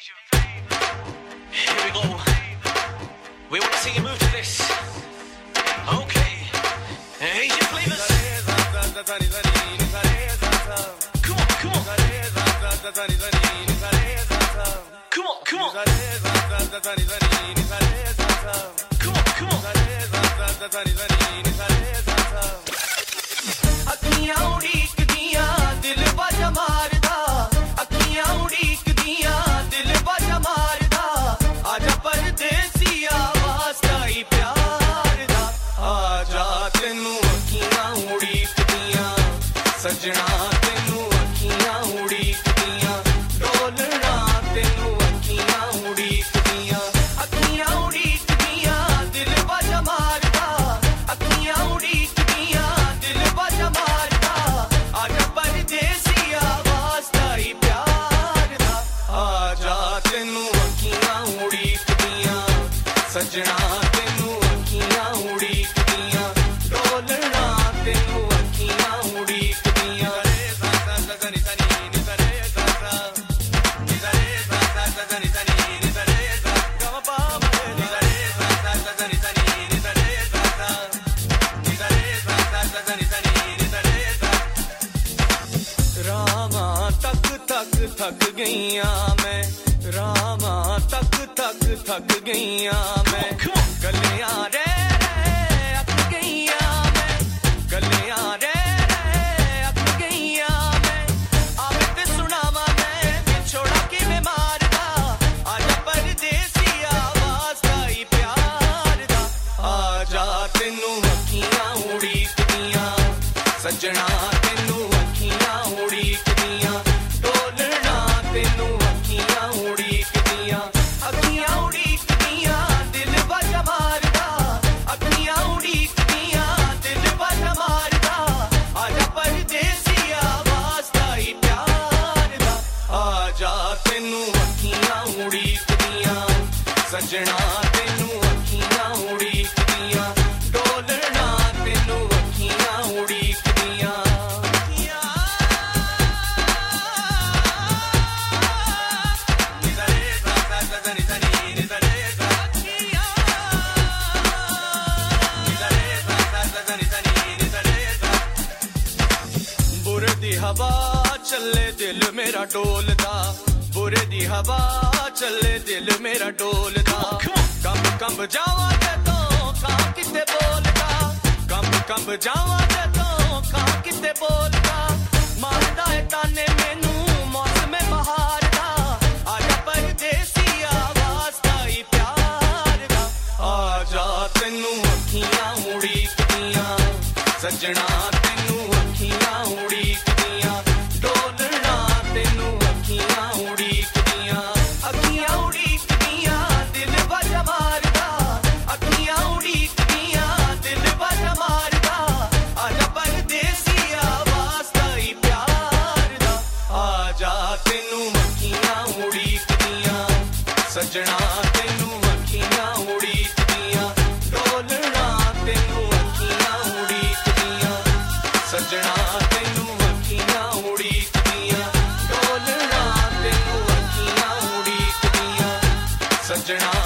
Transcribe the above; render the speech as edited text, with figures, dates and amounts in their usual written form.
Here we go. We want to see you move to this. Okay. Asian flavors. Come on, come on. Come on, come on. Come on, come on. अखियां उड़ीक दिया दिल बाजा मारदा अखियां उड़ीक दिया दिल बाजा मारदा आजा परदेसी आवाज़ ताई प्यार दा आजा तेनू अखियां उड़ीक दिया सजना तेनू अखियां उड़ीक दिया डोलना तेनू अखियां उड़ीक दिया अखियां उड़ीक दिया दिल बाजा मारदा अखियां उड़ीक दिया दिल बाजा मारदा आजा परदेसी आवाज़ ताई प्यार दा आजा तेनू अखियां उड़ीक दिया सजना तेनू अखियां उड़ीक दिया डोलना तेनू अखियां उड़ीक दिया रामा तक तक थक गईया मैं रामा तक तक थक गईया मैं गलियां रे अक गईया मैं गलियां रे अक गईया मैं आवे ते सुनावा मैं छोड़ा कि मैं मारदा आजा परदेसी आवाज़ ताई प्यार दा आजा तेनू अखियां उड़ीक दिया सजना तेनू अखियां उड़ीक दिया डोलना तेनू अखियां उड़ीक दिया अखियां उड़ीक दिया दिल बाजा मारदा अखियां उड़ीक दिया दिल बाजा मारदा आजा परदेसी आवाज़ ताई प्यार दा आजा तेनू अखियां उड़ीक दिया सजना तेनू अखियां उड़ीक दिया डोलना तेनू अखियां उड़ीक दिया बुरे दी हवा चले दिल मेरा डोलदा बुरे दी हवा चले दिल मेरा डोलदा कंब कंब जावा ते तो कां किते बोलदा कंब जावा ते तो कां किते बोलदा मारदा है ताने मैनू मौसम बहार दा आजा परदेसी आवाज़ ताई प्यार दा आजा तेनू अखियां उड़ीक दिया सजना तेनू अखियां उड़ीक दिया डोलना तेनू अखियां उड़ीक दिया अखियां उड़ीक दिया दिल बाजा मारदा अखियां उड़ीक दिया दिल बाजा मारदा आजा परदेसी आवाज़ ताई प्यार दा आजा तेनू अखियां उड़ीक दिया सजना तेनू अखियां उड़ीक दिया डोलना तेनू अखियां उड़ीक दिया सजना तेनू अखियां उड़ीक दिया डोलना तेनू अखियां उड़ीक दिया सजना